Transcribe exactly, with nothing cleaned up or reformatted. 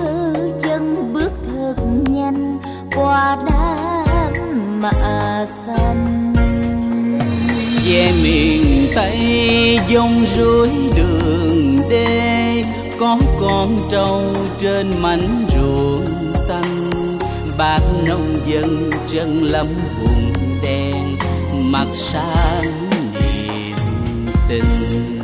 chân bước thật nhanh qua đám mạ xanh. Về miền Tây dông rối đường đê, có con trâu trên mảnh ruộng xanh. Bác nông dân chân lấm bùn đen, mặt sáng niềm tình.